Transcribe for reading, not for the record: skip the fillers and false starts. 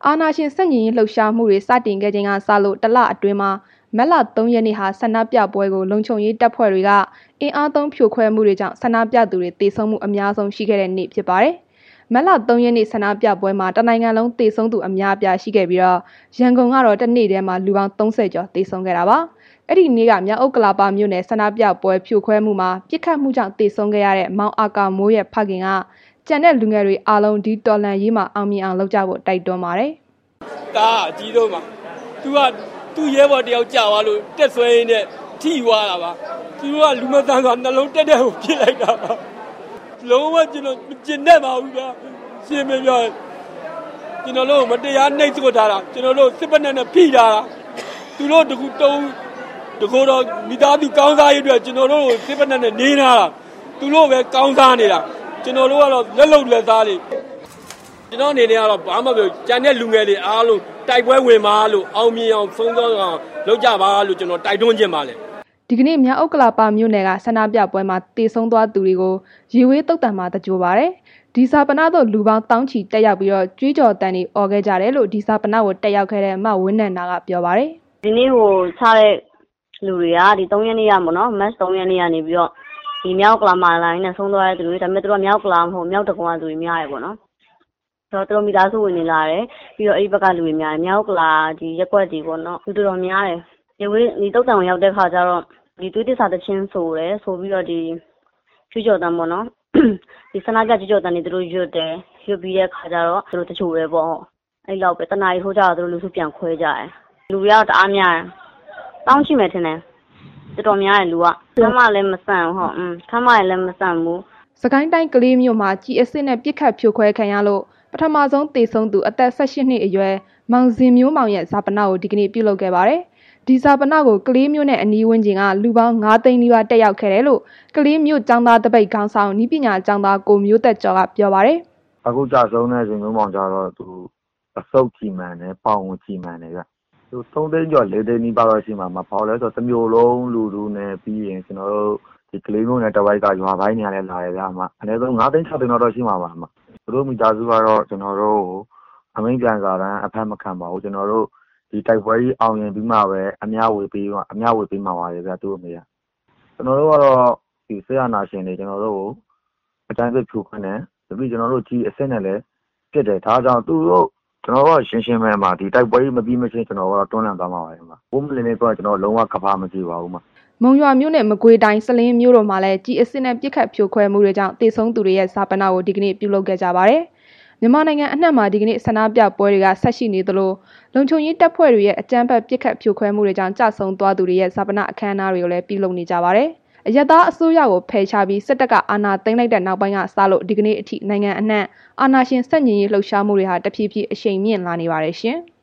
အာဏာရှင်စက်ညီလှုပ်ရှားမှုတွေစတင်ခဲ့ခြင်းကစလို့တလအတွင်းမှာမက်လ3 ရက်နေ့ဟာဆန္ဒပြပွဲကိုလုံခြုံရေးတပ်ဖွဲ့တွေကအင်အားသုံးဖြိုခွဲမှုတွေကြောင့်ဆန္ဒပြသူတွေတေဆုံးမှုအများဆုံးရှိခဲ့တဲ့နေ့ဖြစ်ပါတယ်။မက်လ3 ရက်နေ့ဆန္ဒပြပွဲမှာတနိုင်ငံလုံးတေဆုံးသူအများအပြားရှိခဲ့ပြီးတော့ရန်ကုန်ကတော့တစ်နေ့တည်းမှာလူပေါင်း30ကျော်တေဆုံးခဲ့တာပါ။အဲ့ဒီနေ့ကမြောက်ဥက္ကလာပမြို့နယ်ဆန္ဒပြပွဲဖြိုခွဲမှုမှာပြစ်ခတ်မှုကြောင့်တေဆုံးခဲ့ရတဲ့မောင်အာကာမိုးရဲ့ဖခင်ကကျန်တဲ့လူငယ်တွေအားလုံးဒီတော်လှန်ရေးမှာအောင်မြင်အောင်လုပ်ကြဖို့တိုက်တွန်းပါတယ်။ဒါအကြီးဆုံးပါ။ तू ရဲဘော်တယောက်ကြာသွားလို့တက်ဆွဲရင်းနဲ့ထိသွားတာပါ။သူတို့ကလူမဆန်စွာနှလုံးတက်ကိုပြစ်လိုက်တာပါ။လုံးဝကျွန်တော်ကျင်တတ်ပါဘူးဗျာ။ရှင်းမပြောကျွန်တော်တို့မတရားနှိပ်စက်ထားတာကျွန်တော်တို့စစ်ပနဲ့ဖိထားတာ။သူတို့တကူတော့မိသားစုကောင်းစားရေးအတွက်ကျွန်တော်တို့စစ်ပနဲ့နေနေတာ။သူတို့ပဲကောင်းစားနေတာ။ကျွန်တော်တို့ကတော့လက်လုံလက်သားတွေကျွန်တော်အနေနဲ့ကတော့ဘာမှမပြောကြံတဲ့လူငယ်တွေအားလုံးတိုက်ပွဲဝင်ပါလို့အောင်မြင်အောင်ဆုံးသောအောင်လုပ်ကြပါလို့ကျွန်တော်တိုက်တွန်းခြင်းပါလေဒီကနေ့မြောက်ဥက္ကလာပမြို့နယ်ကဆန္ဒပြပွဲမှာတေဆုံးသွားသူတွေကိုရေဝေးတုတ်တံမှာတကြိုပါတယ်ဒီစာပနာတို့လူပေါင်းတောင်းချီတက်ရောက်ပြီးတော့ကြွေးကြော်တန်တွေအော်ခဲ့ကြတယ်လို့ဒီစာပနာကိုတက်ရောက်ခဲ့တဲ့မဝင်းနန္ဒာကပြောပါတယ်ဒီနေ့ချတဲ့လူတွေကဒီ3ရက်နေ့ရပေါ့နော်မတ်3ရက်နေ့ကနေပြီးတော့ဒီမြောက်ကလာမာလိုင်းနဲ့ဆုံးသွားတဲ့သူတွေဒါပေမဲ့သူတို့မြောက်ကလာမဟုတ်မြောက်တကွာသူတွေများတယ်ပေါ့နော်ဆိုတော့သူတို့မိသားစုဝင်နေလာတယ်ပြီးတော့အဲ့ဒီဘက်ကလူတွေများတယ်မြောက်ကလာဒီရက်ွက်တွေပေါ့နော်သူတို့တော်များတယ်ဒီဝေးဒီတုတ်တံရောက်တဲ့ခါကျတော့ဒီသွေးတစ္ဆာတချင်းဆိုတယ်ဆိုပြီးတော့ဒီချွေးကြော်တံပေါ့နော်ဒီဆန္ဒပြချွေးကြော်တံတွေသူတို့ရွတ်တယ်ရွတ်ပြီးတဲ့ခါကျတော့သူတို့တချို့ပဲပေါ့အဲ့လောက်ပဲတနားရီထိုးကြတော့သူတို့လူစုပြန်ခွဲကြတယ်လူတွေကတော့တအားများတယ်တောင်းချိမယ်ထင်တယ်တော်များတယ်လူကခမ်းမလည်းမဆန့်ဟုတ်ခမ်းမလည်းမဆန့်ဘူးစကိုင်းတိုင်းကလေးမြို့မှာကြီးအစ်စ်နဲ့ပြစ်ခတ်ဖြိုခွဲခံရလို့ပထမဆုံးတေဆုံးသူအသက်18နှစ်အရွယ်မောင်စင်မျိုးမောင်ရဲ့ဇာပနာကိုဒီကနေ့ပြုလုပ်ခဲ့ပါတယ်ဒီဇာပနာကိုကလေးမြို့နဲ့အနီးဝန်းကျင်ကလူပေါင်း9 သိန်းနီးပါးတက်ရောက်ခဲ့တယ်လို့ကလေးမြို့ကျောင်းသားတပိတ်ခေါင်းဆောင်ဤပညာကျောင်းသားကိုမျိုးသက်ကျော်ကပြောပါတယ်အခုကြဆုံးတဲ့စင်မျိုးမောင်ကျတော့သူအစုပ်ချီမှန်တယ်ပေါင်ဝင်ချီမှန်တယ်ဗျသူ3 သိန်းကျော်4 သိန်းနီးပါးတော့ရှိမှာမပေါ့လဲဆိုတော့တစ်မျိုးလုံးလူလူနဲ့ပြီးရင်ကျွန်တော်တို့ဒီကလေးမျိုးနဲ့တဝိုက်ကရွာပိုင်းနေရာလဲလာရဗျာအနည်းဆုံး9 သိန်း6 သိန်းတော့ရှိမှာပါသူတို့မိသားစုကတော့ကျွန်တော်တို့အမိန့်ပြန်စာတမ်းအဖက်မခံပါဘူးကျွန်တော်တို့ဒီတိုက်ပွဲကြီးအောင်ရင်ပြီးမှပဲအများဝေပေးမှာပါလေဗျာသူတို့အမေကကျွန်တော်တို့ကတော့ဒီဆေးရနာရှင်တွေကျွန်တော်တို့ကိုအတိုင်းပဲဖြူခွန်းတယ်ပြီးကျွန်တော်တို့ကြီးအစ်စ်နဲ့လည်းပြစ်တယ်ဒါကြောင့်သူတို့ကျွန်တော်တို့ရှင်းမဲမှာဒီတိုက်ပွဲကြီးမပြီးမချင်းကျွန်တော်ကတော့တွန်းလှန်သွားမှာပါမှာဘုံမလင်းလေးဆိုတော့ကျွန်တော်လုံးဝကဘာမကြည့်ပါဘူးမှာမုံရွာမြို့နဲ့မကွေးတိုင်းစလင်းမြို့တို့မှာလည်းကြီးအစ်စ်နဲ့ပြစ်ခတ်ဖြိုခွဲမှုတွေကြောင့်တေဆုံးသူတွေရဲ့ဇာပနာကိုဒီကနေ့ပြုလုပ်ခဲ့ကြပါတယ်မြန်မာနိုင်ငံအနှံ့မှာဒီကနေ့ဆန္ဒပြပွဲတွေကဆက်ရှိနေသလိုလုံခြုံရေးတပ်ဖွဲ့တွေရဲ့အကြမ်းဖက်ပစ်ခတ်ဖြိုခွဲမှုတွေကြောင့်ကြာဆုံးသွားသူတွေရဲ့ဇာပနာအခမ်းအနားတွေကိုလည်းပြုလုပ်နေကြပါတယ်။အရပ်သားအစိုးရကိုဖယ်ရှားပြီးစစ်တပ်ကအာဏာသိမ်းလိုက်တဲ့နောက်ပိုင်းကစလို့ဒီကနေ့အထိနိုင်ငံအနှံ့အာဏာရှင်စက်ညီရေးလှုပ်ရှားမှုတွေဟာတဖြည်းဖြည်းအရှိန်မြင့်လာနေပါတယ်ရှင်။